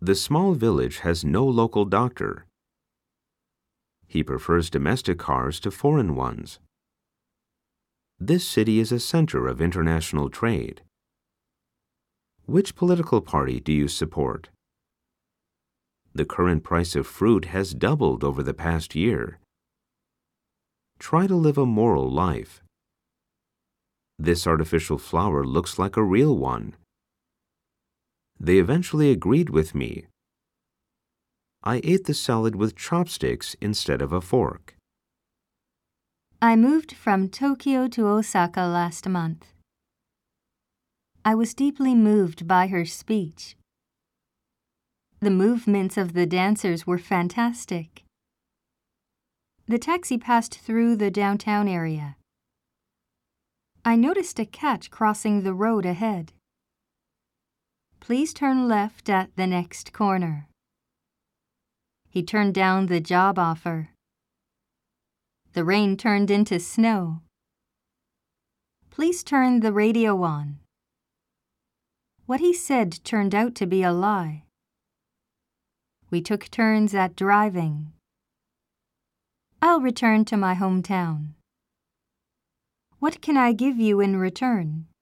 The small village has no local doctor. He prefers domestic cars to foreign ones. This city is a center of international trade. Which political party do you support? The current price of fruit has doubled over the past year. Try to live a moral life. This artificial flower looks like a real one. They eventually agreed with me. I ate the salad with chopsticks instead of a fork. I moved from Tokyo to Osaka last month. I was deeply moved by her speech. The movements of the dancers were fantastic. The taxi passed through the downtown area. I noticed a cat crossing the road ahead. Please turn left at the next corner. He turned down the job offer. The rain turned into snow. Please turn the radio on. What he said turned out to be a lie. We took turns at driving. I'll return to my hometown. What can I give you in return?